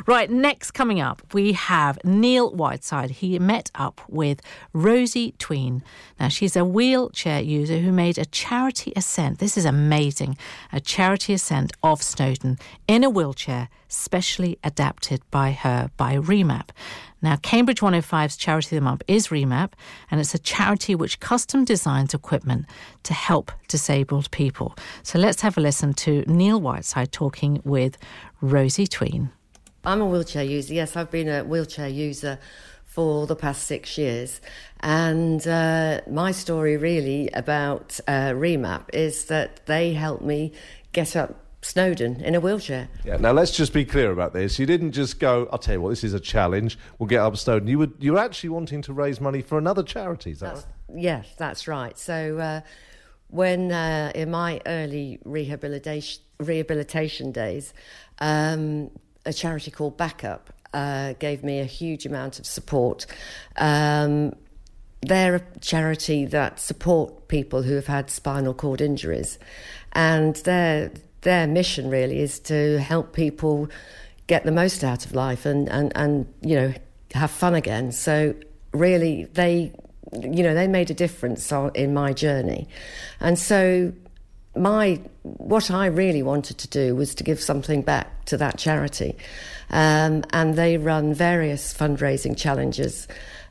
Right, next coming up, we have Neil Whiteside. He met up with Rosie Tween. Now, she's a wheelchair user who made a charity ascent. This is amazing. A charity ascent of Snowdon in a wheelchair, specially adapted by her by Remap. Now, Cambridge 105's Charity of the Month is Remap, and it's a charity which custom designs equipment to help disabled people. So let's have a listen to Neil Whiteside talking with Rosie Tween. I'm a wheelchair user. Yes, I've been a wheelchair user for the past 6 years. And my story really about Remap is that they helped me get up Snowdon in a wheelchair. Yeah. Now let's just be clear about this. You didn't just go, I'll tell you what, this is a challenge, we'll get up Snowdon. You were actually wanting to raise money for another charity, is that right? Yes, that's right. So when in my early rehabilitation days, a charity called Backup gave me a huge amount of support. They're a charity that support people who have had spinal cord injuries, and their mission really is to help people get the most out of life and you know, have fun again. So really they made a difference in my journey. And so what I really wanted to do was to give something back to that charity. And they run various fundraising challenges,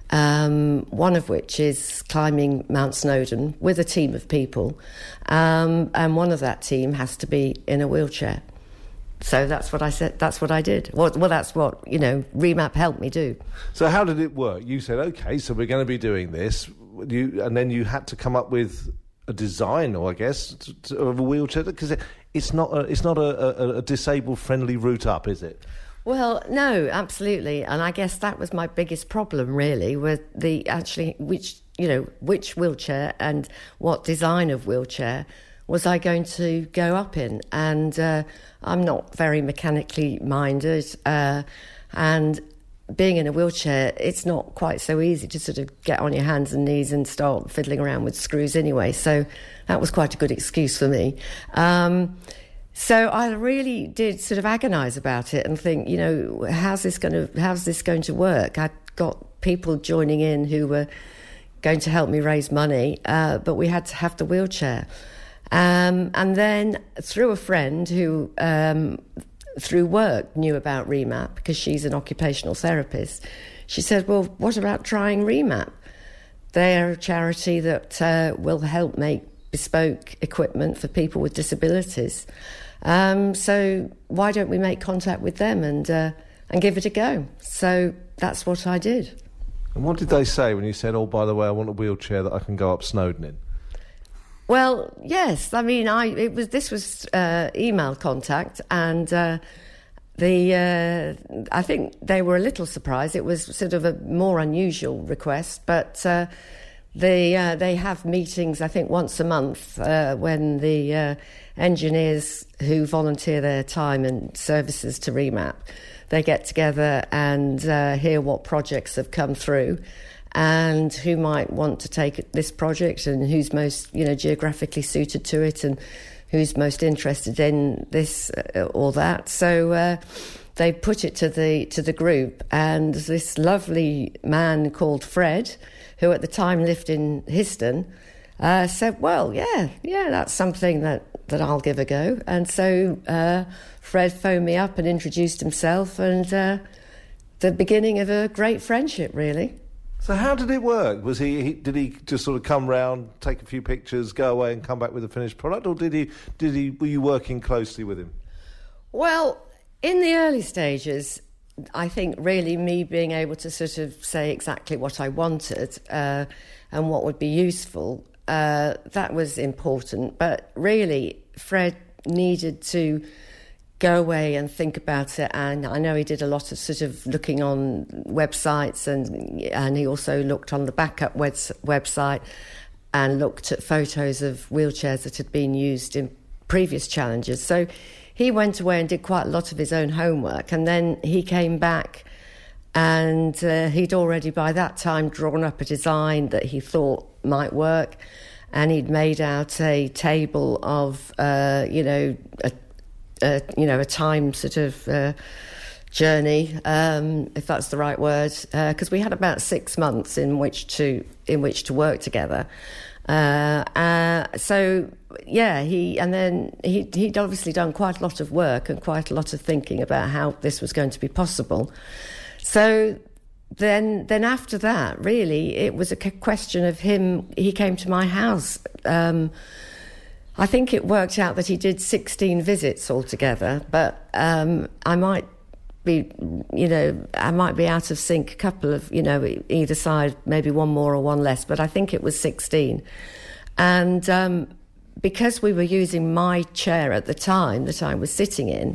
one of which is climbing Mount Snowdon with a team of people, and one of that team has to be in a wheelchair. So that's what I said. That's what I did. Well, that's what Remap helped me do. So how did it work? You said, okay, so we're going to be doing this, and then you had to come up with a design, or I guess, of a wheelchair, because it's not a disabled friendly route up, is it? Well, no, absolutely, and I guess that was my biggest problem, really, with which wheelchair and what design of wheelchair was I going to go up in, and I'm not very mechanically minded, and being in a wheelchair, it's not quite so easy to sort of get on your hands and knees and start fiddling around with screws anyway, so that was quite a good excuse for me. So I really did sort of agonise about it and think, how's this going to work? I'd got people joining in who were going to help me raise money, but we had to have the wheelchair. And then through a friend who, through work, knew about Remap, because she's an occupational therapist, she said, well, what about trying Remap? They're a charity that will help make bespoke equipment for people with disabilities. So why don't we make contact with them and give it a go? So that's what I did. And what did they say when you said, oh, by the way, I want a wheelchair that I can go up Snowdon in? Well, yes. I mean, this was email contact, and I think they were a little surprised. It was sort of a more unusual request, but they have meetings, I think, once a month when the engineers who volunteer their time and services to Remap, they get together and hear what projects have come through and who might want to take this project and who's most geographically suited to it and who's most interested in this or that. So they put it to the group, and this lovely man called Fred, who at the time lived in Histon, said, well, yeah, that's something that I'll give a go. And so Fred phoned me up and introduced himself, and the beginning of a great friendship, really. So how did it work? Did he just sort of come round, take a few pictures, go away and come back with a finished product, or were you working closely with him? Well, in the early stages, I think really me being able to sort of say exactly what I wanted and what would be useful, that was important. But really, Fred needed to go away and think about it, and I know he did a lot of sort of looking on websites, and he also looked on the Backup website and looked at photos of wheelchairs that had been used in previous challenges. So he went away and did quite a lot of his own homework, and then he came back, and he'd already by that time drawn up a design that he thought might work, and he'd made out a table of a time sort of journey, if that's the right word, because we had about 6 months in which to work together. So yeah, he'd obviously done quite a lot of work and quite a lot of thinking about how this was going to be possible. So then after that, really, it was a question of him. He came to my house. I think it worked out that he did 16 visits altogether, but I might be out of sync a couple of, either side, maybe one more or one less, but I think it was 16. And because we were using my chair at the time that I was sitting in,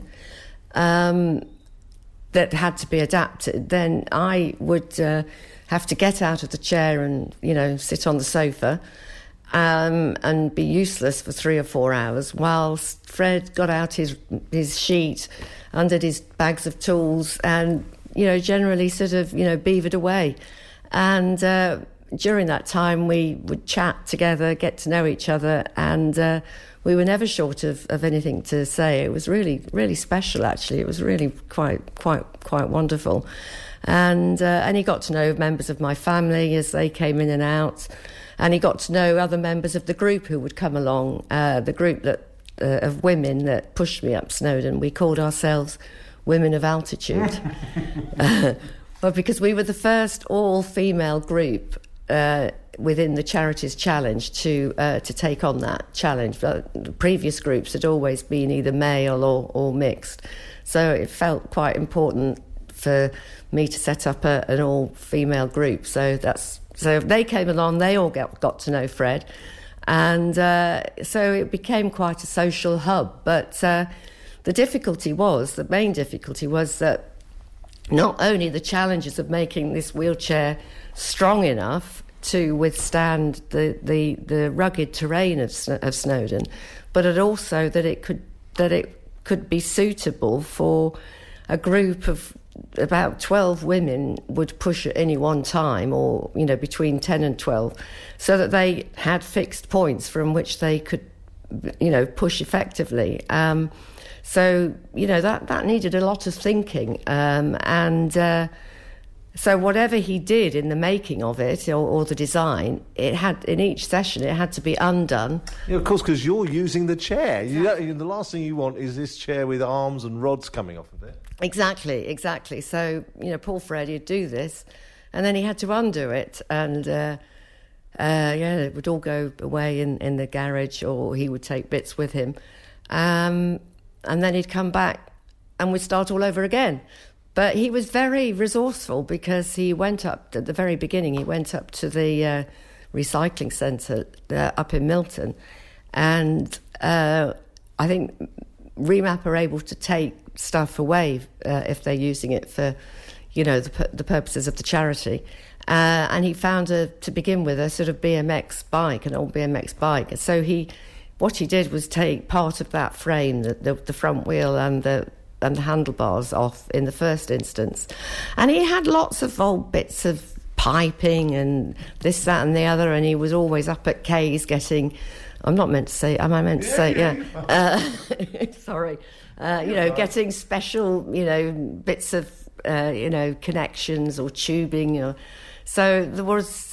that had to be adapted, then I would have to get out of the chair and, sit on the sofa and be useless for 3 or 4 hours whilst Fred got out his sheet, undid his bags of tools and, generally sort of, beavered away. And during that time we would chat together, get to know each other, and we were never short of anything to say. It was really, really special, actually. It was really quite wonderful. And he got to know members of my family as they came in and out. And he got to know other members of the group who would come along, the group of women that pushed me up Snowdon. We called ourselves Women of Altitude. But because we were the first all-female group within the Charities Challenge to take on that challenge. But the previous groups had always been either male or mixed. So it felt quite important for me to set up an all-female group. So they came along, they all got to know Fred. And so it became quite a social hub. But the main difficulty was that not only the challenges of making this wheelchair strong enough to withstand the rugged terrain of Snowdon, but also that it could be suitable for a group of about 12 women would push at any one time, or between 10 and 12, so that they had fixed points from which they could push effectively. So that needed a lot of thinking, so whatever he did in the making of it or the design, it had, in each session, it had to be undone. Yeah, of course, because you're using the chair. The last thing you want is this chair with arms and rods coming off of it. Exactly. So, poor Fred, he'd do this, and then he had to undo it, and it would all go away in the garage, or he would take bits with him. And then he'd come back and we'd start all over again. But he was very resourceful, because he went up, at the very beginning, he went up to the recycling centre up in Milton. And I think Remap are able to take stuff away if they're using it for, the purposes of the charity. And he found, to begin with, a sort of BMX bike, an old BMX bike. So what he did was take part of that frame, the front wheel and the handlebars off in the first instance. And he had lots of old bits of piping and this, that and the other, and he was always up at Kay's getting... I'm not meant to say... Am I meant to say... Yeah. Sorry. Getting special, bits of, connections or tubing. So there was...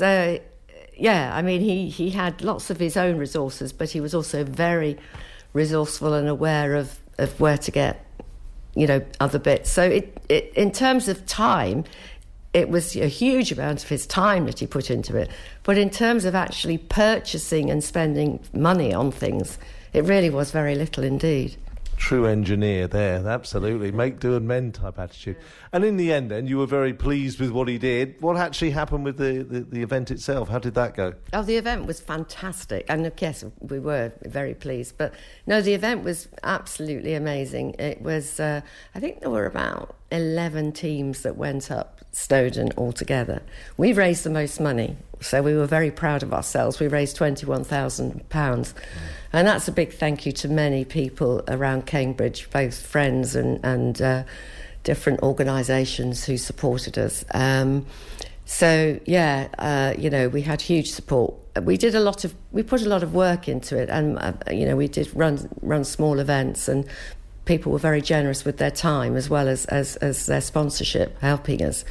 he had lots of his own resources, but he was also very resourceful and aware of where to get, other bits. So it in terms of time, it was a huge amount of his time that he put into it. But in terms of actually purchasing and spending money on things, it really was very little indeed. True engineer there, absolutely. Make do and mend type attitude. And in the end then, you were very pleased with what he did. What actually happened with the event itself? How did that go? Oh, the event was fantastic. And yes, we were very pleased. But no, the event was absolutely amazing. It was, I think there were about 11 teams that went up Snowdon altogether. We raised the most money, so we were very proud of ourselves. We raised £21,000. And that's a big thank you to many people around Cambridge, both friends and different organisations who supported us. We had huge support. We put a lot of work into it, and we did run small events, and people were very generous with their time as well as their sponsorship, helping us.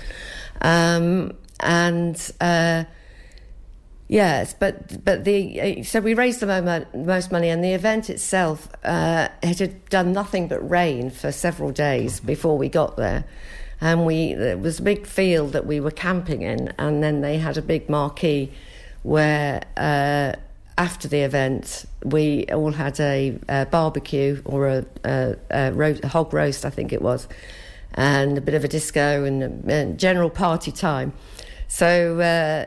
Yes, so we raised the most money, and the event itself, it had done nothing but rain for several days before we got there. And there was a big field that we were camping in, and then they had a big marquee where after the event we all had a barbecue or a hog roast, I think it was, and a bit of a disco and general party time. So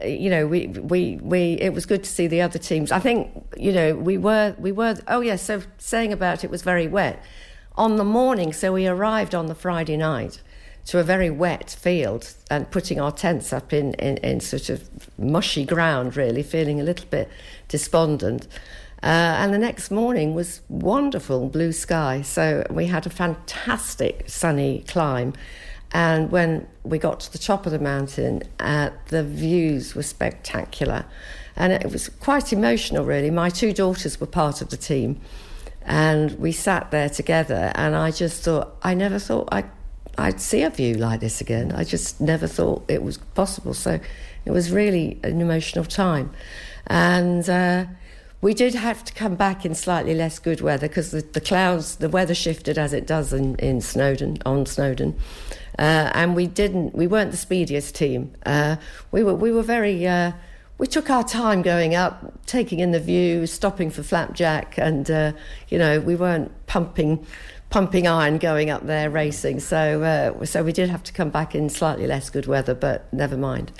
it was good to see the other teams. I think we were. Oh yes. So saying about it was very wet on the morning. So we arrived on the Friday night to a very wet field and putting our tents up in sort of mushy ground, really, feeling a little bit despondent. And the next morning was wonderful, blue sky. So we had a fantastic sunny climb. And when we got to the top of the mountain, the views were spectacular. And it was quite emotional, really. My 2 daughters were part of the team. And we sat there together, and I just thought, I never thought I'd see a view like this again. I just never thought it was possible. So it was really an emotional time. And we did have to come back in slightly less good weather because the weather shifted as it does on Snowdon. And we weren't the speediest team. We were very, we took our time going up, taking in the view, stopping for flapjack, and, we weren't pumping iron going up there racing. So we did have to come back in slightly less good weather, but never mind.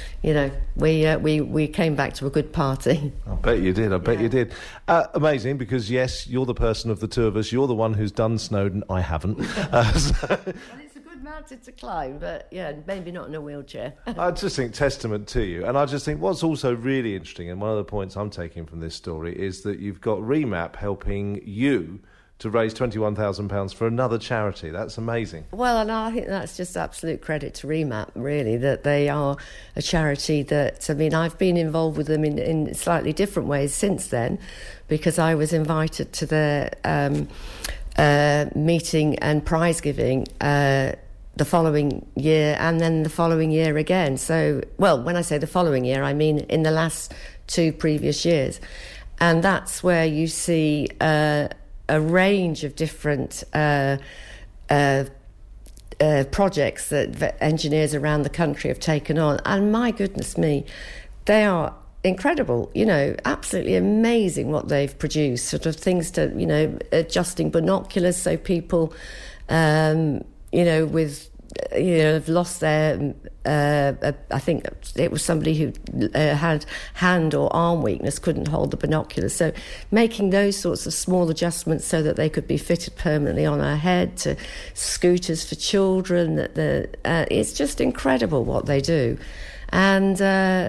We came back to a good party. I bet you did. Amazing, because yes, you're the person of the two of us. You're the one who's done Snowdon. I haven't. Well, it's a good mountain to climb, but maybe not in a wheelchair. I just think testament to you. And I just think what's also really interesting, and one of the points I'm taking from this story, is that you've got Remap helping you to raise £21,000 for another charity. That's amazing. Well, and I think that's just absolute credit to Remap, really, that they are a charity that, I've been involved with them in slightly different ways since then, because I was invited to their meeting and prize giving the following year, and then the following year again. So, well, when I say the following year, I mean in the last 2 previous years. And that's where you see a range of different projects that engineers around the country have taken on. And my goodness me, they are incredible, absolutely amazing what they've produced, sort of things to, adjusting binoculars so people, have lost their, I think it was somebody who had hand or arm weakness, couldn't hold the binoculars. So making those sorts of small adjustments so that they could be fitted permanently on our head, to scooters for children. It's just incredible what they do. And,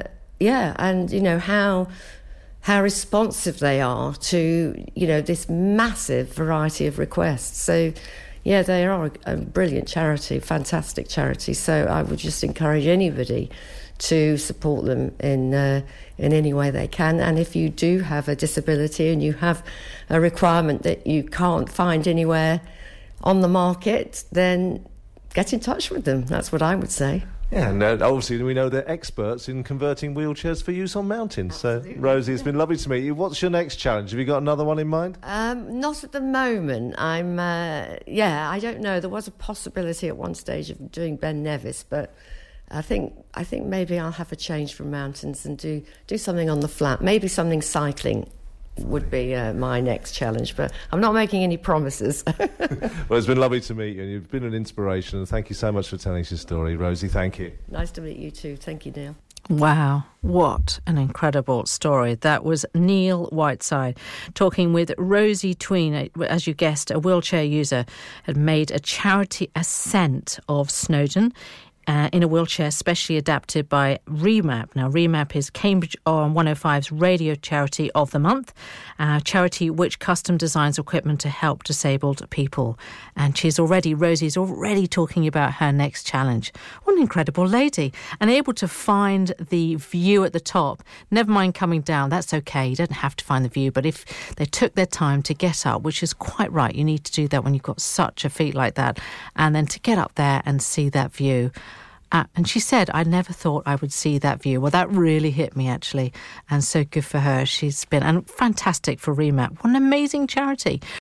how responsive they are to, this massive variety of requests. So, yeah, they are a brilliant charity, fantastic charity. So I would just encourage anybody to support them in any way they can. And if you do have a disability and you have a requirement that you can't find anywhere on the market, then get in touch with them. That's what I would say. Yeah, and obviously we know they're experts in converting wheelchairs for use on mountains. Absolutely. So, Rosie, it's been lovely to meet you. What's your next challenge? Have you got another one in mind? Not at the moment. I don't know. There was a possibility at one stage of doing Ben Nevis, but I think maybe I'll have a change from mountains and do something on the flat. Maybe something cycling would be my next challenge, but I'm not making any promises. Well, it's been lovely to meet you, and you've been an inspiration, and thank you so much for telling us your story, Rosie. Thank you. Nice to meet you too. Thank you, Neil. Wow, what an incredible story. That was Neil Whiteside talking with Rosie Tween. As you guessed, a wheelchair user had made a charity ascent of Snowdon in a wheelchair specially adapted by Remap. Now, Remap is Cambridge on 105's Radio Charity of the Month, a charity which custom designs equipment to help disabled people. And Rosie's already talking about her next challenge. What an incredible lady. And able to find the view at the top, never mind coming down, that's okay. You don't have to find the view. But if they took their time to get up, which is quite right, you need to do that when you've got such a feat like that, and then to get up there and see that view. And she said, I never thought I would see that view. Well, that really hit me, actually. And so good for her. She's been, and fantastic for Remap. What an amazing charity.